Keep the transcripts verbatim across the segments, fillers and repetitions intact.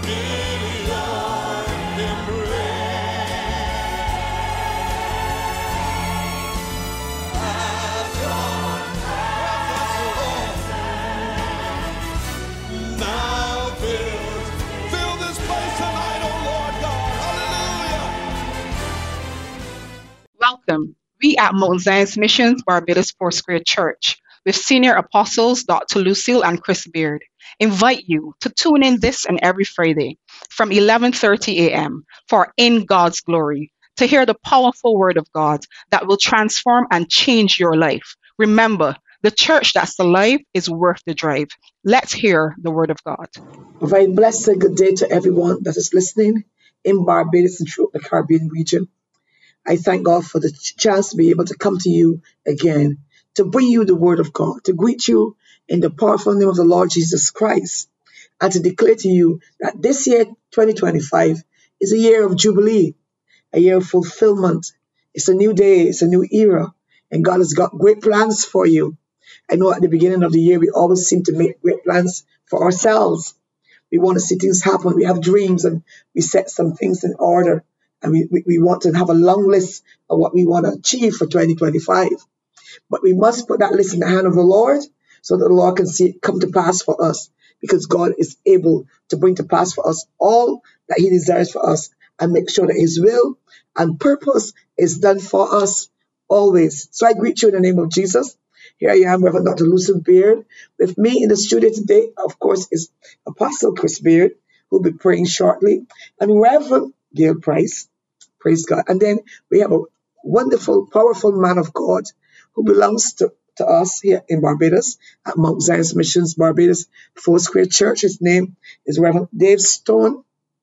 Welcome. We at Mount Zion's Missions Barbados Foursquare Church, with Senior Apostles Doctor Lucille and Chris Beard, invite you to tune in this and every Friday from eleven thirty a m for In God's Glory, to hear the powerful Word of God that will transform and change your life. Remember, the church that's alive is worth the drive. Let's hear the Word of God. A very blessed good day to everyone that is listening in Barbados and throughout the Caribbean region. I thank God for the ch- chance to be able to come to you again, to bring you the word of God, to greet you in the powerful name of the Lord Jesus Christ, and to declare to you that this year, twenty twenty-five, is a year of jubilee, a year of fulfillment. It's a new day, it's a new era, and God has got great plans for you. I know at the beginning of the year, we always seem to make great plans for ourselves. We want to see things happen. We have dreams and we set some things in order. And we, we, we want to have a long list of what we want to achieve for twenty twenty-five. But we must put that list in the hand of the Lord so that the Lord can see it come to pass for us. Because God is able to bring to pass for us all that He desires for us and make sure that His will and purpose is done for us always. So I greet you in the name of Jesus. Here I am, Reverend Doctor Lucille Beard. With me in the studio today, of course, is Apostle Chris Beard, who will be praying shortly, and Reverend Gail Price. Praise God. And then we have a wonderful, powerful man of God who belongs to, to us here in Barbados at Mount Zion's Missions Barbados Foursquare Church. His name is Reverend Dave Stone.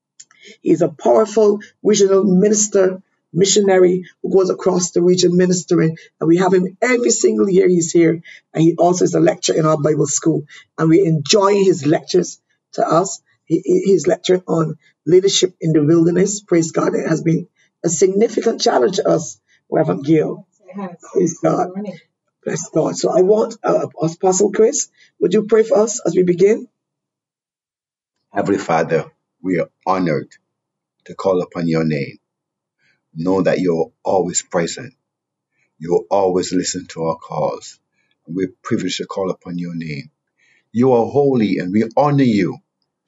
He's a powerful regional minister, missionary who goes across the region ministering. And we have him every single year he's here. And he also is a lecturer in our Bible school. And we enjoy his lectures to us. He, he's lectured on leadership in the wilderness. Praise God. It has been a significant challenge to us, Reverend Gail. Praise God. Bless God. So I want uh, Apostle Chris, would you pray for us as we begin? Heavenly Father, we are honored to call upon your name. Know that you're always present. You'll always listen to our calls. We're privileged to call upon your name. You are holy and we honor you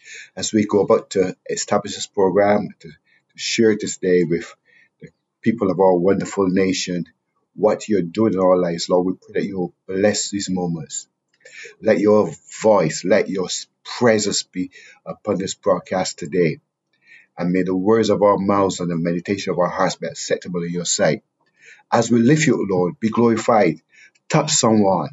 as we go about to establish this program, to, to share this day with the people of our wonderful nation, what you're doing in our lives. Lord, we pray that you'll bless these moments. Let your voice, let your presence be upon this broadcast today. And may the words of our mouths and the meditation of our hearts be acceptable in your sight. As we lift you, Lord, be glorified. Touch someone.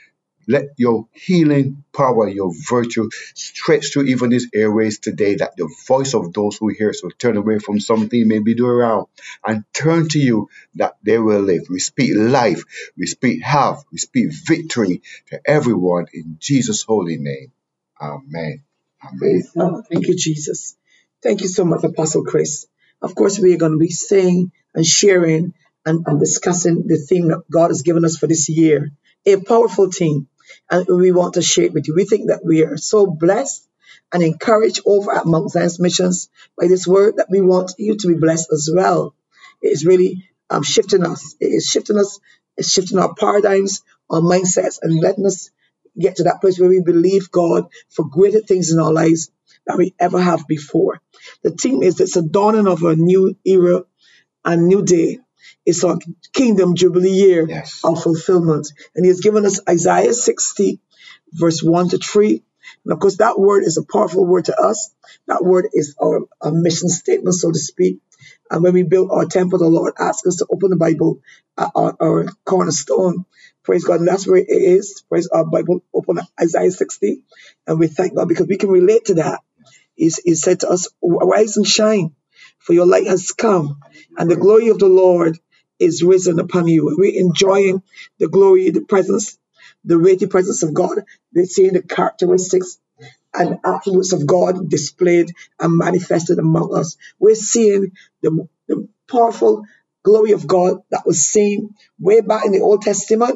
Let your healing power, your virtue stretch through even these airways today, that the voice of those who hear us will turn away from something maybe do around and turn to you, that they will live. We speak life, we speak health, we speak victory to everyone in Jesus' holy name. Amen. Amen. Oh, thank you, Jesus. Thank you so much, Apostle Chris. Of course, we are going to be saying and sharing and, and discussing the theme that God has given us for this year. A powerful theme. And we want to share it with you. We think that we are so blessed and encouraged over at Mount Zion's Missions by this word that we want you to be blessed as well. It is really um, shifting us. It is shifting us. It's shifting our paradigms, our mindsets, and letting us get to that place where we believe God for greater things in our lives than we ever have before. The theme is it's a dawning of a new era and new day. It's our Kingdom Jubilee year Yes. of fulfillment. And He has given us Isaiah sixty, verse one to three. And of course, that word is a powerful word to us. That word is our, our mission statement, so to speak. And when we built our temple, the Lord asked us to open the Bible at our, our cornerstone. Praise God. And that's where it is. Praise our Bible, open Isaiah sixty. And we thank God because we can relate to that. He, he said to us, "Arise and shine, for your light has come, and the glory of the Lord is risen upon you." We're enjoying the glory, the presence, the weighty presence of God. They're seeing the characteristics and attributes of God displayed and manifested among us. We're seeing the, the powerful glory of God that was seen way back in the Old Testament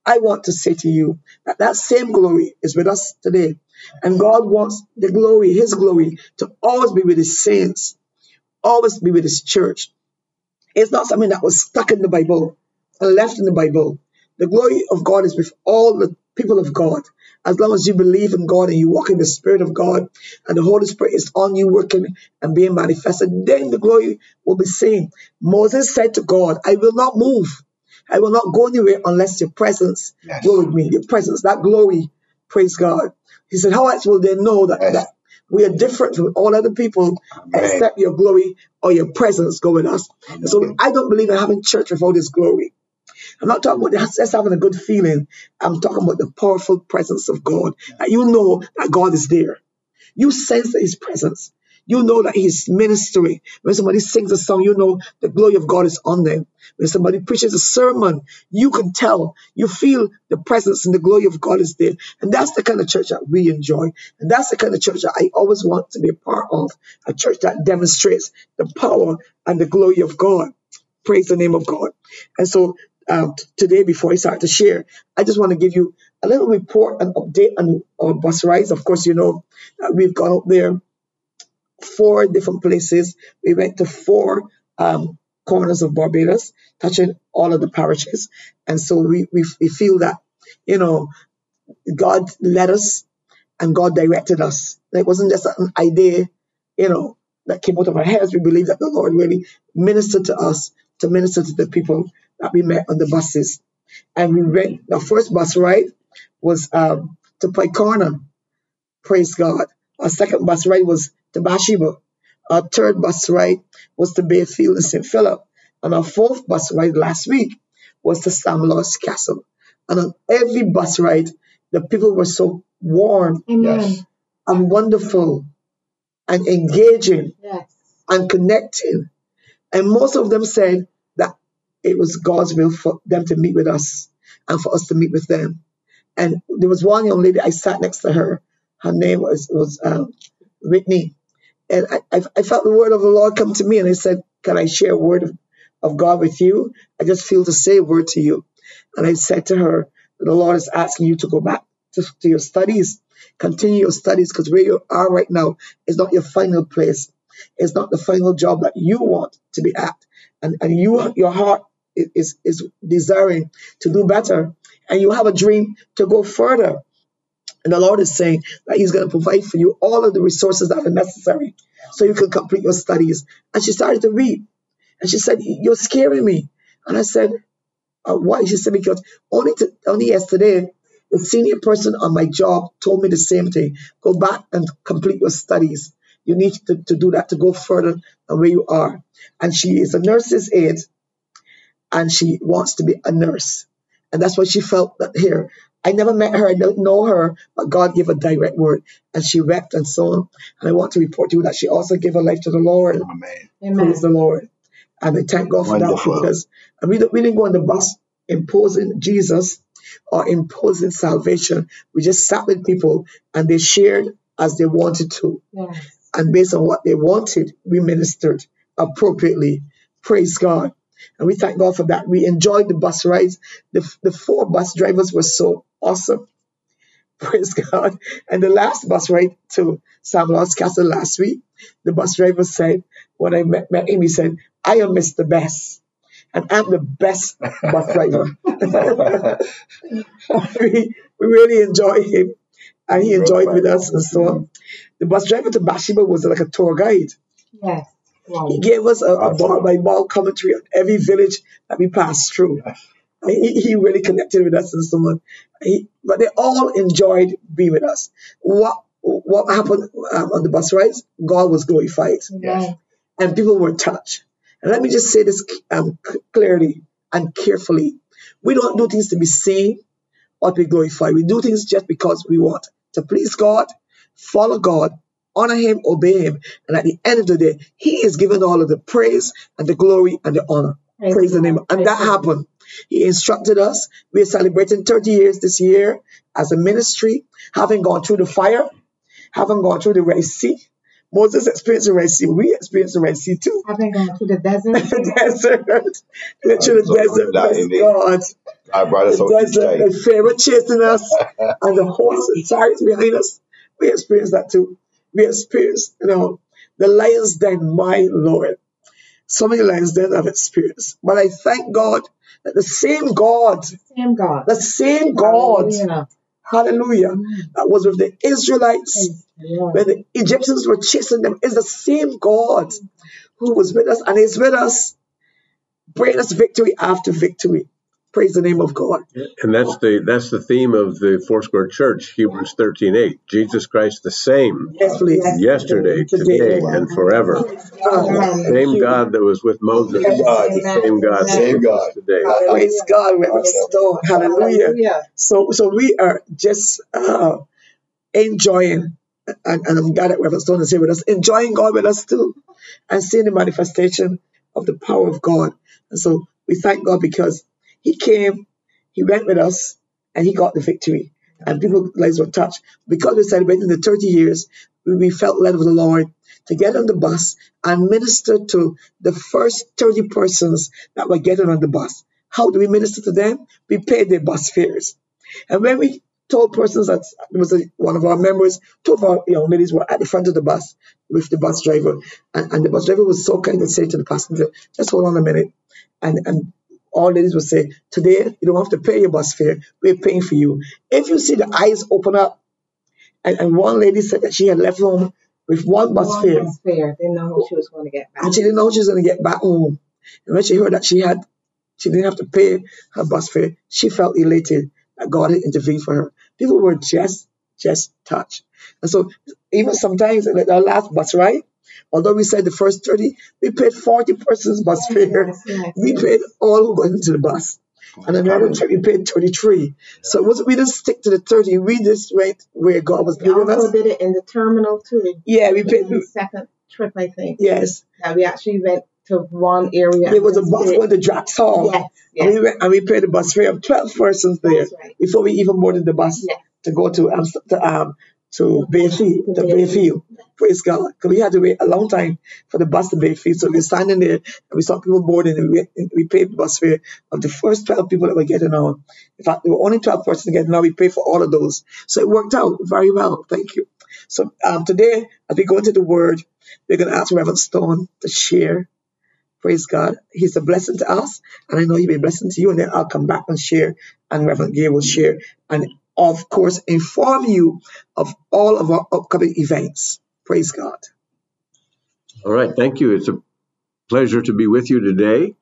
I want to say to you that that same glory is with us today. And God wants the glory, his glory, to always be with his saints, always be with his church. It's not something that was stuck in the Bible and left in the Bible. The glory of God is with all the people of God. As long as you believe in God and you walk in the Spirit of God and the Holy Spirit is on you working and being manifested, then the glory will be seen. Moses said to God, I will not move. I will not go anywhere unless your presence Yes. go with me. Your presence, that glory, praise God. He said, how else will they know that, Yes. that we are different from all other people Amen. except your glory or your presence go with us? And so I don't believe in having church without his glory. I'm not talking about just having a good feeling. I'm talking about the powerful presence of God. That you know that God is there. You sense his presence. You know that he's ministering. When somebody sings a song, you know the glory of God is on them. When somebody preaches a sermon, you can tell. You feel the presence and the glory of God is there. And that's the kind of church that we enjoy. And that's the kind of church that I always want to be a part of. A church that demonstrates the power and the glory of God. Praise the name of God. And so um, t- today, before I start to share, I just want to give you a little report and update on our bus rides. Of course, you know, that we've gone up there four different places. We went to four um, corners of Barbados, touching all of the parishes. And so we, we, we feel that, you know, God led us and God directed us. It wasn't just an idea, you know, that came out of our heads. We believe that the Lord really ministered to us to minister to the people that we met on the buses. And we went, the first bus ride was um, to Paikana. Praise God. Our second bus ride was to Bathsheba. Our third bus ride was to Bayfield and Saint Philip. And our fourth bus ride last week was to Sam Lodge Castle. And on every bus ride, the people were so warm Yes. and wonderful and engaging Yes. and connecting. And most of them said that it was God's will for them to meet with us and for us to meet with them. And there was one young lady, I sat next to her. Her name was, was um, Whitney. And I, I, I felt the word of the Lord come to me, and I said, can I share a word of, of God with you? I just feel to say a word to you. And I said to her, the Lord is asking you to go back to, to your studies. Continue your studies, because where you are right now is not your final place. It's not the final job that you want to be at. And, and you, your heart is, is desiring to do better. And you have a dream to go further. And the Lord is saying that he's going to provide for you all of the resources that are necessary so you can complete your studies. And she started to read. And she said, you're scaring me. And I said, uh, why? She said, because only, to, only yesterday, the senior person on my job told me the same thing. Go back and complete your studies. You need to, to do that to go further than where you are. And she is a nurse's aide, and she wants to be a nurse. And that's what she felt that here. I never met her, I don't know her, but God gave a direct word. And she wept and so on. And I want to report to you that she also gave her life to the Lord. Amen. Amen. Praise the Lord. And I thank God for that, Wonderful. because we, don't, we didn't go on the bus imposing Jesus or imposing salvation. We just sat with people and they shared as they wanted to. Yes. And based on what they wanted, we ministered appropriately. Praise God. And we thank God for that. We enjoyed the bus rides. The, the four bus drivers were so awesome. Praise God. And the last bus ride to Sam Lodge Castle last week, the bus driver said, when I met, met him, he said, I am Mister Best. And I'm the best bus driver. we, we really enjoyed him. And he enjoyed with us and so on. The bus driver to Bathsheba was like a tour guide. Yes. Wow. He gave us a, a ball by ball commentary on every village that we passed through. He, he really connected with us and so on. He, but they all enjoyed being with us. What what happened um, on the bus rides? God was glorified. Yes. And people were touched. And let me just say this um, clearly and carefully. We don't do things to be seen or to be glorified. We do things just because we want to please God, follow God, honor him, obey him. And at the end of the day, he is given all of the praise and the glory and the honor. Praise Praise the God. name. And Praise that God. happened. He instructed us. We are celebrating thirty years this year as a ministry, having gone through the fire, having gone through the Red Sea. Moses experienced the Red Sea. We experienced the Red Sea too. Having gone through the desert. The desert. Through the So desert. that Bless indeed. God. I brought us It out does each the, time. the Pharaoh chasing us and the horse and chariots behind us. We experienced that too. We experienced, you know, the lion's den, my Lord. So many lions den I've experienced. But I thank God that the same God, Same God. the same God, Hallelujah. hallelujah, that was with the Israelites Praise the Lord. when the Egyptians were chasing them, is the same God who was with us and is with us, bringing us victory after victory. Praise the name of God. And that's the that's the theme of the Foursquare Church, Hebrews thirteen eight. Jesus Christ the same Yes, please. yesterday, Today. today, and forever. God, Amen. thank Same you. God that was with Moses, Same God. the Amen. same God that's Same with us God. today. Praise God, Reverend Stone. Hallelujah. Hallelujah. So, so we are just uh, enjoying, and, and I'm glad that Reverend Stone is here with us, enjoying God with us too, and seeing the manifestation of the power of God. And so we thank God because He came, He went with us, and He got the victory. And people's lives were touched. Because we're celebrating the thirty years, we, we felt led of the Lord to get on the bus and minister to the first thirty persons that were getting on the bus. How do we minister to them? We paid their bus fares. And when we told persons that it was a, one of our members, two of our young ladies were at the front of the bus with the bus driver, and, and the bus driver was so kind to say to the passenger, just hold on a minute. And, and all ladies would say, today you don't have to pay your bus fare, we're paying for you. If you see the eyes open up, and, and one lady said that she had left home with one bus One fare, was fair. Didn't know who she was going to get back. and she didn't know she was going to get back home. And when she heard that she had, she didn't have to pay her bus fare, she felt elated that God had intervened for her. People were just, just touched. And so even sometimes at our last bus ride, although we said the first thirty, we paid forty persons bus fare. Yes, yes, We yes. paid all who got into the bus. And another trip we paid thirty-three. So it wasn't, we didn't stick to the thirty, we just went where God was We leading also us. did it in the terminal too. Yeah, we paid, In the second trip, I think. yes. That we actually went to one area. There was a and bus stayed. going to Drax Hall. Yes, And we yes. went and we paid the bus fare of twelve persons there That's right. before we even boarded the bus Yes. to go to um, to um to Bayfield, To to Bayfield. Bayfield. Praise God, because we had to wait a long time for the bus to Bayfield. So we were standing there and we saw people boarding, and we, and we paid the bus fare of the first twelve people that were getting on. In fact, there were only twelve persons getting on. We paid for all of those, so it worked out very well. Thank you. So um, today, as we go into the Word, we're going to ask Reverend Stone to share. Praise God. He's a blessing to us, and I know he'll be a blessing to you. And then I'll come back and share, and Reverend Gay will share, and of course, inform you of all of our upcoming events. Praise God. All right, thank you. It's a pleasure to be with you today.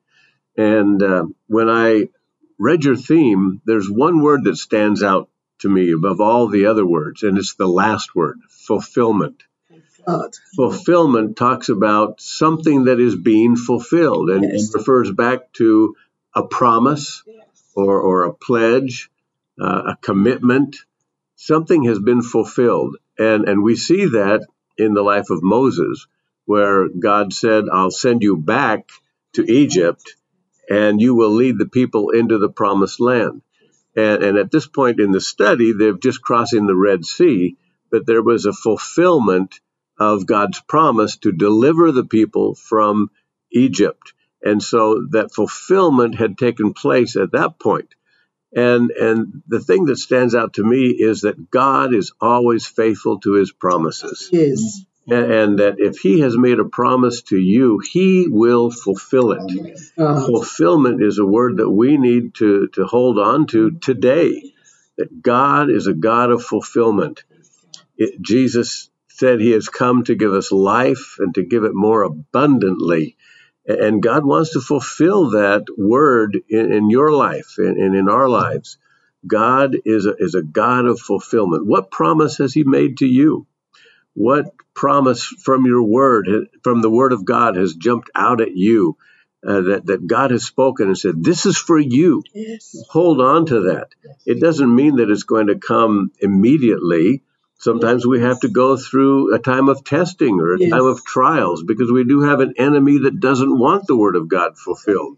And uh, when I read your theme, there's one word that stands out to me above all the other words, and it's the last word, fulfillment. God. Fulfillment talks about something that is being fulfilled, and Yes. it refers back to a promise or, or a pledge, uh, a commitment. Something has been fulfilled. And, and we see that in the life of Moses, where God said, I'll send you back to Egypt, and you will lead the people into the promised land. And, and at this point in the study, they've just crossing the Red Sea, but there was a fulfillment of God's promise to deliver the people from Egypt. And so that fulfillment had taken place at that point. And, and the thing that stands out to me is that God is always faithful to his promises. Yes. And, and that if he has made a promise to you, he will fulfill it. God. Fulfillment is a word that we need to, to hold on to today, that God is a God of fulfillment. It, Jesus said he has come to give us life and to give it more abundantly. And God wants to fulfill that word in, in your life and, and in our lives. God is a, is a God of fulfillment. What promise has he made to you? What promise from your word, from the word of God, has jumped out at you uh, that, that God has spoken and said, this is for you? Yes. Hold on to that. It doesn't mean that it's going to come immediately. Sometimes we have to go through a time of testing or a Yes. time of trials because we do have an enemy that doesn't want the word of God fulfilled.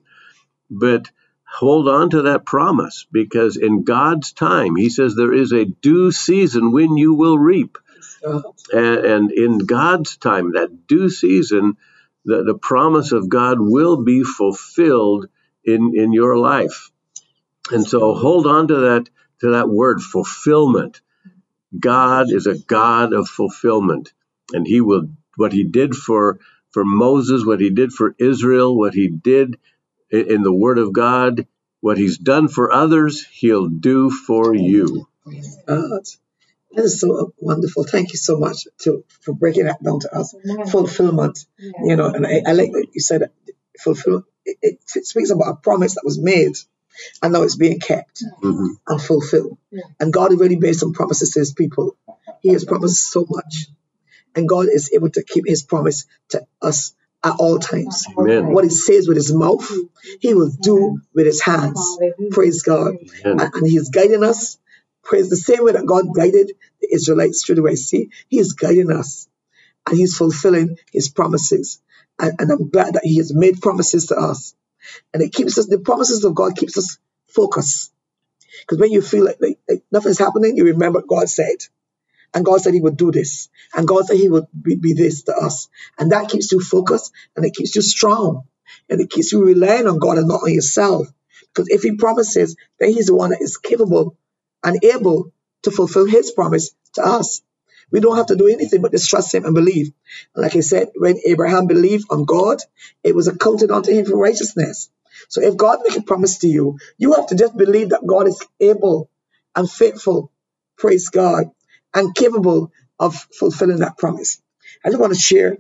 But hold on to that promise, because in God's time, he says there is a due season when you will reap. God. And, and in God's time, that due season, the, the promise of God will be fulfilled in, in your life. And so hold on to that to that word, fulfillment. God is a God of fulfillment, and he will, what he did for for Moses, what he did for Israel, what he did in, in the Word of God, what he's done for others, he'll do for you. God. That is so wonderful. Thank you so much to, for breaking that down to us. Amen. Fulfillment, Yeah. you know, and I, I like what you said. Fulfillment. It, it speaks about a promise that was made, and now it's being kept hmm and fulfilled. Yeah. And God is really based on promises to his people. He has promised so much, and God is able to keep his promise to us at all times. Amen. What he says with his mouth, he will do with his hands. Praise God. Amen. And, and he's guiding us. Praise the same way that God guided the Israelites through the Red Sea. He is guiding us, and he's fulfilling his promises. And, and I'm glad that he has made promises to us. And it keeps us, the promises of God keeps us focused. Because when you feel like, like, like nothing's happening, you remember what God said. And God said he would do this. And God said he would be, be this to us. And that keeps you focused, and it keeps you strong. And it keeps you relying on God and not on yourself. Because if he promises, then he's the one that is capable and able to fulfill his promise to us. We don't have to do anything but just trust him and believe. And like I said, when Abraham believed on God, it was accounted unto him for righteousness. So if God makes a promise to you, you have to just believe that God is able and faithful, praise God, and capable of fulfilling that promise. I just want to share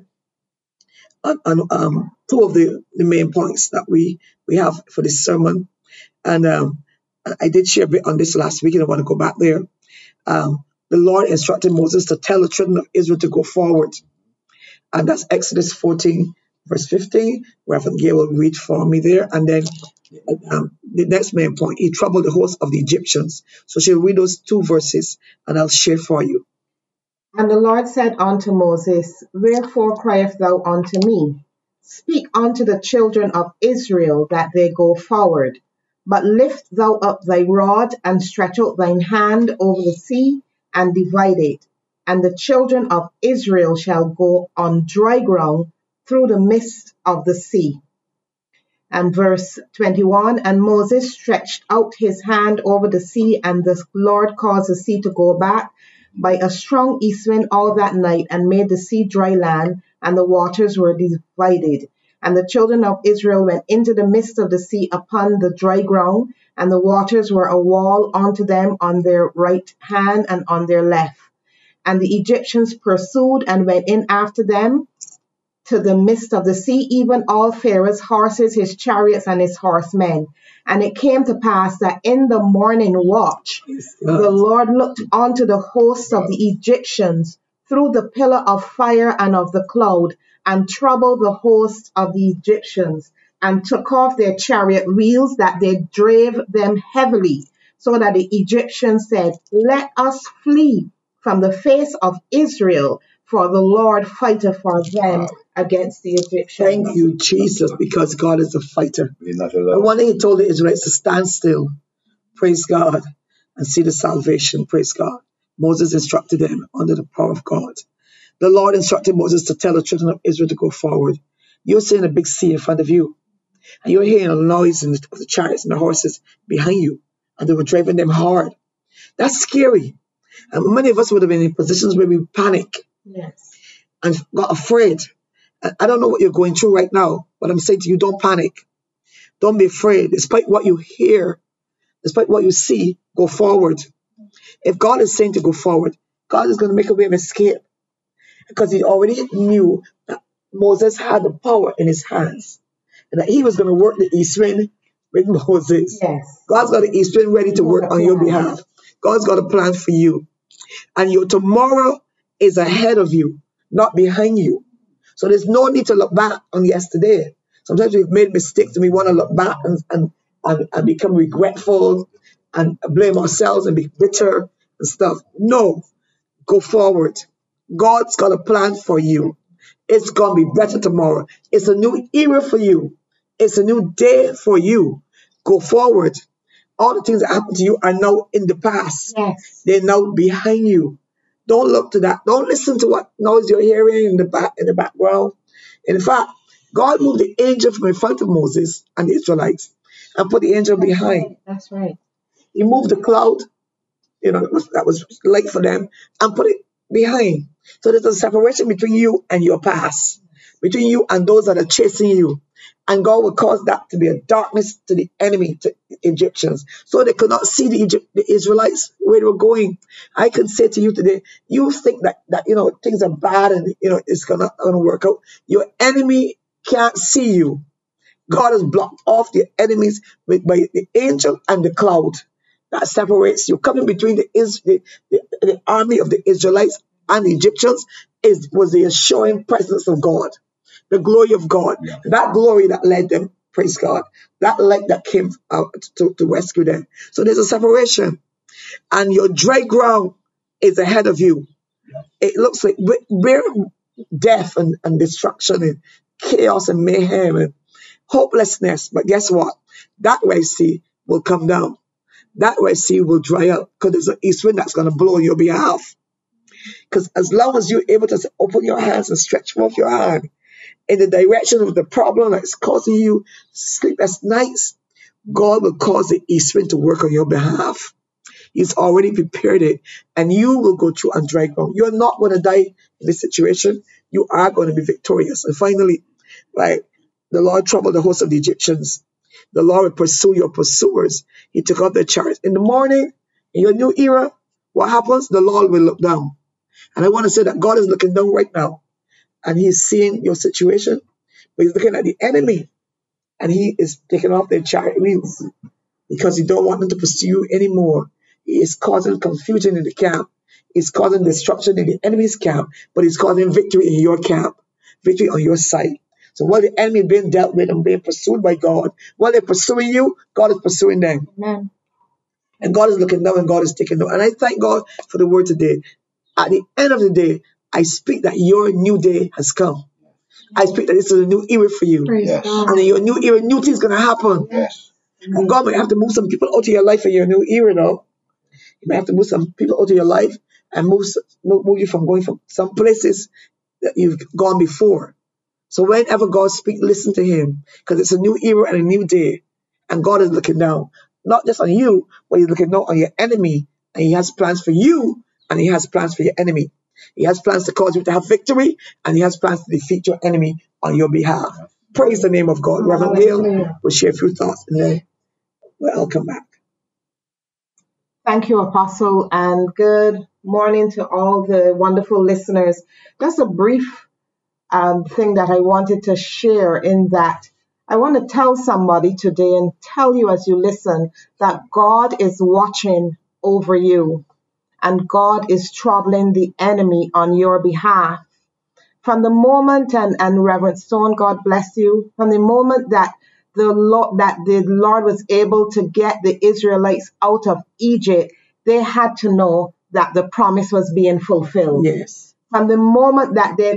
on, on um, two of the, the main points that we, we have for this sermon. And um, I did share a bit on this last week, and I want to go back there. Um, the Lord instructed Moses to tell the children of Israel to go forward. And that's Exodus fourteen, verse fifteen. Reverend Gail will read for me there. And then um, the next main point, he troubled the host of the Egyptians. So she'll read those two verses, and I'll share for you. And the Lord said unto Moses, Wherefore criest thou unto me? Speak unto the children of Israel that they go forward. But lift thou up thy rod, and stretch out thine hand over the sea, and divide it. And the children of Israel shall go on dry ground through the midst of the sea. And verse twenty-one, And Moses stretched out his hand over the sea, and the Lord caused the sea to go back by a strong east wind all that night, and made the sea dry land, and the waters were divided. And the children of Israel went into the midst of the sea upon the dry ground, and the waters were a wall unto them on their right hand and on their left. And the Egyptians pursued and went in after them to the midst of the sea, even all Pharaoh's horses, his chariots, and his horsemen. And it came to pass that in the morning watch, the Lord looked unto the host of the Egyptians through the pillar of fire and of the cloud, and troubled the host of the Egyptians, and took off their chariot wheels, that they drave them heavily, so that the Egyptians said, Let us flee from the face of Israel, for the Lord fighteth for them against the Egyptians. Thank you, Jesus, because God is a fighter. We're not And alone. one day he told the Israelites to stand still, praise God, and see the salvation, praise God. Moses instructed them under the power of God. The Lord instructed Moses to tell the children of Israel to go forward. You're seeing a big sea in front of you, and you're hearing a noise of the chariots and the horses behind you, and they were driving them hard. That's scary. And many of us would have been in positions where we panic Yes. and got afraid. And I don't know what you're going through right now, but I'm saying to you, don't panic. Don't be afraid. Despite what you hear, despite what you see, go forward. If God is saying to go forward, God is going to make a way of escape, because he already knew that Moses had the power in his hands, and that he was going to work the east wind with Moses. Yes. God's got the east wind ready to work on your behalf. God's got a plan for you. And your tomorrow is ahead of you, not behind you. So there's no need to look back on yesterday. Sometimes we've made mistakes and we want to look back and, and, and, and become regretful and blame ourselves and be bitter and stuff. No, go forward. God's got a plan for you. It's going to be better tomorrow. It's a new era for you. It's a new day for you. Go forward. All the things that happened to you are now in the past. Yes. They're now behind you. Don't look to that. Don't listen to what noise you're hearing in the back in the background. In fact, God moved the angel from in front of Moses and the Israelites, and put the angel That's behind. right. That's right. He moved the cloud, you know, that was, that was light for them, and put it behind. So there's a separation between you and your past, between you and those that are chasing you. And God will cause that to be a darkness to the enemy, to the Egyptians, so they could not see the, Egypt, the Israelites where they were going. I can say to you today, you think that, that you know, things are bad and, you know, it's gonna, gonna work out. Your enemy can't see you. God has blocked off the enemies with, by the angel and the cloud that separates you. Coming between the, the, the, the army of the Israelites and the Egyptians is was the assuring presence of God, the glory of God. Yeah. That glory that led them, praise God, that light that came out to, to rescue them. So there's a separation. And your dry ground is ahead of you. Yeah. It looks like where death and, and destruction and chaos and mayhem and hopelessness. But guess what? That Red Sea will come down. That Red Sea will dry up because there's an east wind that's going to blow on your behalf. Because as long as you're able to open your hands and stretch forth your hand in the direction of the problem that's causing you sleepless nights, God will cause the east wind to work on your behalf. He's already prepared it, and you will go through on dry ground. You're not going to die in this situation. You are going to be victorious. And finally, like the Lord troubled the host of the Egyptians. The Lord will pursue your pursuers. He took out the chariots. In the morning, in your new era, what happens? The Lord will look down. And I want to say that God is looking down right now, and He's seeing your situation, but He's looking at the enemy, and He is taking off their chariot wheels because He don't want them to pursue you anymore. He is causing confusion in the camp. He's causing destruction in the enemy's camp, but He's causing victory in your camp, victory on your side. So while the enemy is being dealt with and being pursued by God, while they're pursuing you, God is pursuing them. Amen. And God is looking down and God is taking them. And I thank God for the word today. At the end of the day, I speak that your new day has come. I speak that this is a new era for you. Yes. And in your new era, new things going to happen. Yes. And God might have to move some people out of your life in your new era, though. You might have to move some people out of your life and move, move you from going from some places that you've gone before. So whenever God speaks, listen to Him, because it's a new era and a new day. And God is looking down, not just on you, but He's looking down on your enemy. And He has plans for you, and He has plans for your enemy. He has plans to cause you to have victory, and He has plans to defeat your enemy on your behalf. Praise the name of God. Reverend Gail will share a few thoughts, and then we'll come back. Thank you, Apostle, and good morning to all the wonderful listeners. Just a brief um, thing that I wanted to share in that I want to tell somebody today and tell you as you listen that God is watching over you and God is troubling the enemy on your behalf. From the moment, and, and Reverend Stone, God bless you, from the moment that the Lord, that the Lord was able to get the Israelites out of Egypt, they had to know that the promise was being fulfilled. Yes. From the moment that they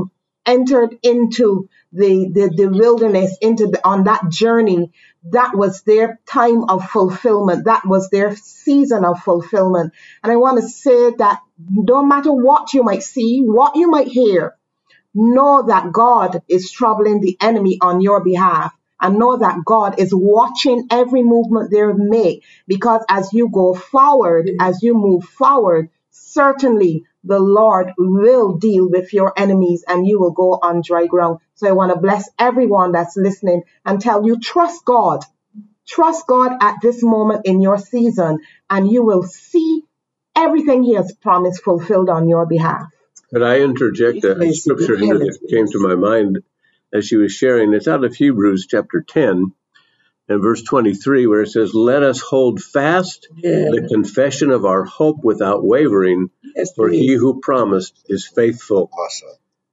entered into the, the, the wilderness, into the, on that journey, that was their time of fulfillment. That was their season of fulfillment. And I want to say that no matter what you might see, what you might hear, know that God is troubling the enemy on your behalf. And know that God is watching every movement they make, because as you go forward, as you move forward, certainly the Lord will deal with your enemies and you will go on dry ground. So I want to bless everyone that's listening and tell you, trust God. Trust God at this moment in your season, and you will see everything He has promised fulfilled on your behalf. Could I interject a, a scripture here that came to my mind as she was sharing? It's out of Hebrews chapter ten and verse twenty-three, where it says, "Let us hold fast yeah. the confession of our hope without wavering, yes, for He who promised is faithful." Awesome.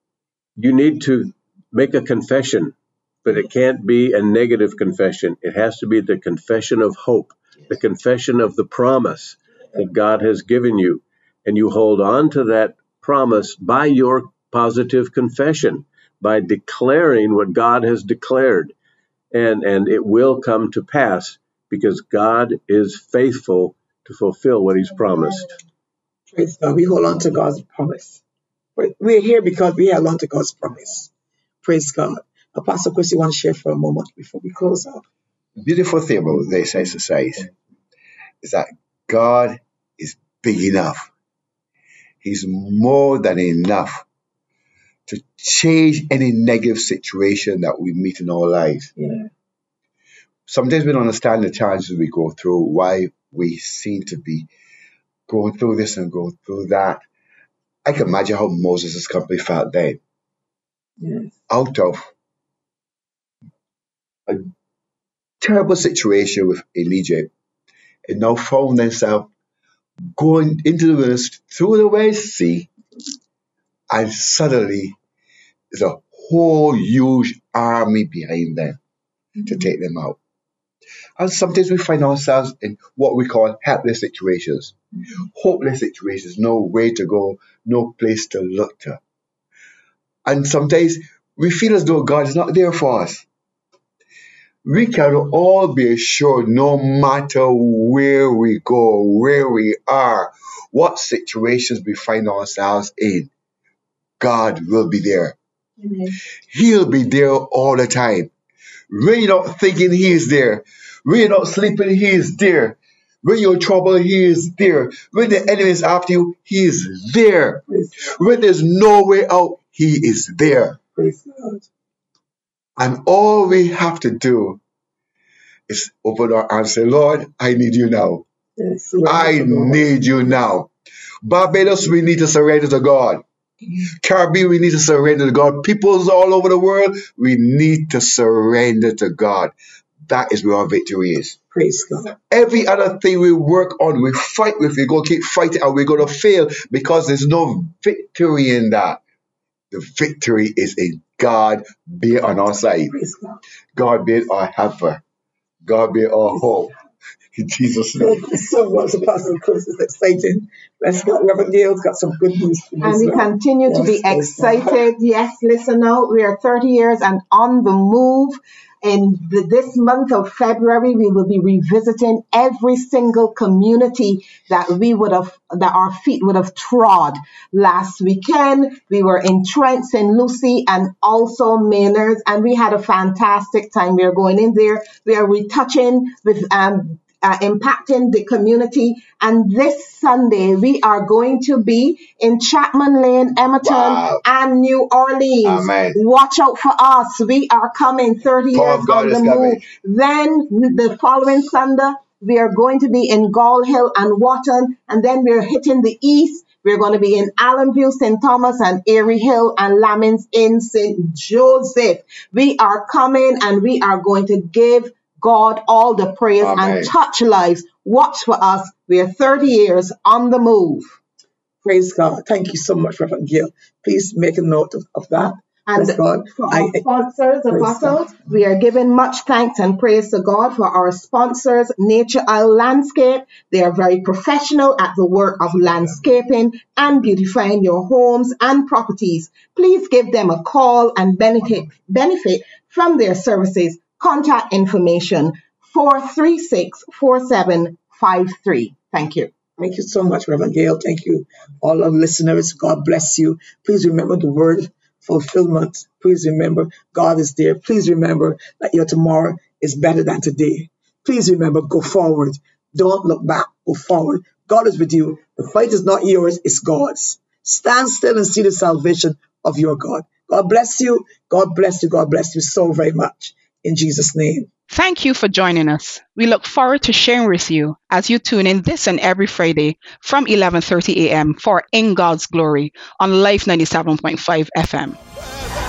You need to make a confession, but it can't be a negative confession. It has to be the confession of hope, the confession of the promise that God has given you. And you hold on to that promise by your positive confession, by declaring what God has declared. And, and it will come to pass, because God is faithful to fulfill what He's promised. Praise God. We hold on to God's promise. We're here because we hold on to God's promise. Praise God. Apostle Chris, you want to share for a moment before we close out? beautiful thing about this exercise is that God is big enough. He's more than enough to change any negative situation that we meet in our lives. Yeah. Sometimes we don't understand the challenges we go through, why we seem to be going through this and going through that. I can imagine how Moses' company felt then. Yes. Out of a terrible situation with in Egypt, and now found themselves going into the wilderness through the Red Sea, and suddenly there's a whole huge army behind them mm-hmm. to take them out. And sometimes we find ourselves in what we call helpless situations, mm-hmm. hopeless situations, no way to go, no place to look to. And sometimes we feel as though God is not there for us. We can all be assured, no matter where we go, where we are, what situations we find ourselves in, God will be there. Mm-hmm. He'll be there all the time. When you're not thinking, He is there. When you're not sleeping, He is there. When you're in trouble, He is there. When the enemy is after you, He is there. When there's no way out, He is there. Praise God. And all we have to do is open our arms and say, Lord, I need you now. Yes, I need you now. Barbados, we need to surrender to God. Caribbean, we need to surrender to God. Peoples all over the world, we need to surrender to God. That is where our victory is. Praise God. Every other thing we work on, we fight with, we're going to keep fighting and we're going to fail because there's no victory in that. The victory is in God being on our side. God. God being our helper. God be our hope. In Jesus' name. Thank you so much, Apostle Chris. It's exciting. Let's go. Reverend Gail's got some good news for you. And we continue yes, to be excited. Yes, listen out. We are thirty years and on the move. In the, this month of February, we will be revisiting every single community that we would have, that our feet would have trod. Last weekend, we were in Trent, Saint Lucie, and also Maynards, and we had a fantastic time. We are going in there. We are retouching with um, uh, impacting the community. And this Sunday, we are going to be in Chapman Lane, Emerton, wow. and New Orleans. Amen. Watch out for us. We are coming thirty years on the move. Then the following Sunday, we are going to be in Gall Hill and Wotton, and then we're hitting the east. We're going to be in Allenview, Saint Thomas, and Airy Hill, and Lamins in Saint Joseph. We are coming, and we are going to give God all the praise Amen. And touch lives. Watch for us. We are thirty years on the move. Praise God. Thank you so much, Reverend Gail. Please make a note of, of that. And God. For our I, sponsors, apostles, God. We are giving much thanks and praise to God for our sponsors, Nature Isle Landscape. They are very professional at the work of landscaping and beautifying your homes and properties. Please give them a call and benefit, benefit from their services. Contact information four three six, four seven five three. Thank you. Thank you so much, Reverend Gail. Thank you, all our listeners. God bless you. Please remember the word fulfillment. Please remember God is there. Please remember that your tomorrow is better than today. Please remember, go forward. Don't look back. Go forward. God is with you. The fight is not yours, it's God's. Stand still and see the salvation of your God. God bless you. God bless you. God bless you so very much. In Jesus' name. Thank you for joining us. We look forward to sharing with you as you tune in this and every Friday from eleven thirty a.m. for In God's Glory on Life ninety-seven point five F M.